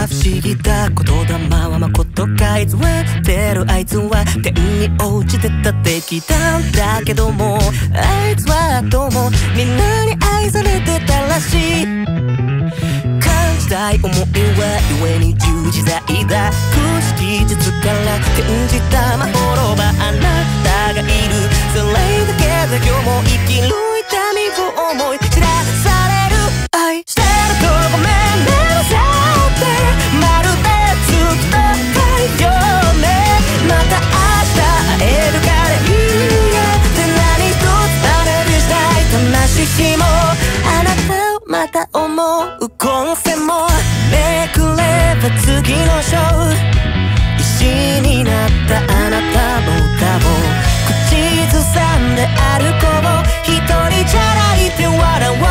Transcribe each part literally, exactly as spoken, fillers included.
不思議だ言霊はまことか偽ってるあいつは天に落ちてた敵なんだけどもあいつはどうもみんなに愛されてたらしい感じたい思いは故に十字在だ空識術から転じたまほろばあなたがいるそれだけで今日も生きる痛みを思い知らされる愛してるとごめんねさってまるでずっと太陽ねまた明日会えるからいいやって何一つ真似しない悲ししもあなたをまた思う今世もめくれば次の章石になったあなたの歌を口ずさんで歩こう一人じゃないって笑おう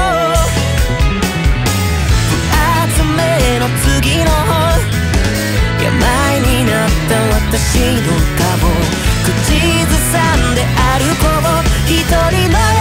不集めの次の病になった私の歌を口ずさんで歩こう一人の